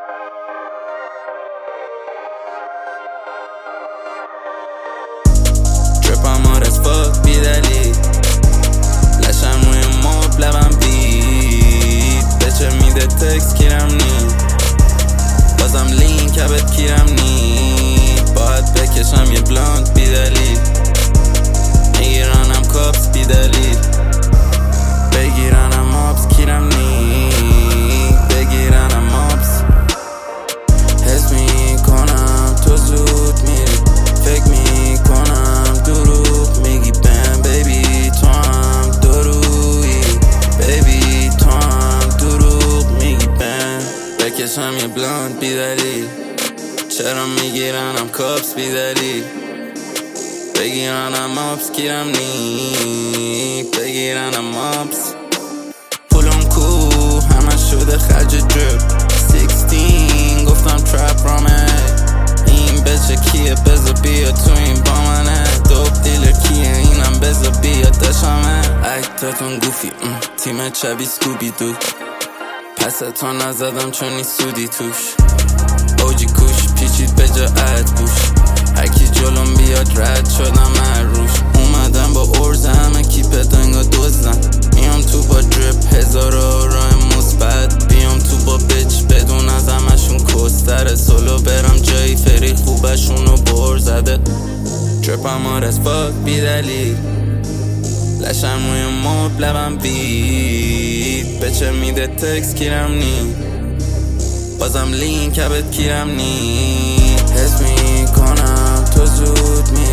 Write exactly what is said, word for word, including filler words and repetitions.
Drip hard as fuck بی دلیل لشم روی مب لبم بید بچه میده تکس کیرم نی بازم لین کبت کیرم نی باید بکشم یه بلانت بی دلیل میگیرانم کابس بی دلیل بگیرانم آبس کیرم نی بگیرانم آبس حس میکنم تو زود میری فکر میکنم دروغ میگی بم بیبی تو هم درویی بیبی تو هم دروغ میگی بم بکشم یه بلانت بی دلیل چرا میگیرانم کابس بی دلیل بگیرانم آبس کیرم نی بگیرانم آبس پولم کو همه شده خرج درپ سیکستین گفتم ترپ رامه این بچه کیه بزا بیا تو این با منه دوب دیلر کیه اینم بزا بیا داشمه اکتاتون گوفی تیم چبی سکوبی دو پستو نزدم چون نی سودی توش اوجی کوش پیچید به جا اد گوش هرکی جلوم بیاد رد شدم روش اومدم با ارز همه کیپ دنگا دوزن میام تو با درپ هزار راه مثبت بیام تو با بچ بدون از همشون کستره سولو برم جایی فری خوبشونو بر زده درپم هار از فاک بی دلیل لشم روی مب لبم بید بچه میده تکس کیرم نی بازم لین کبت کیرم نی حس میکنم تو زود می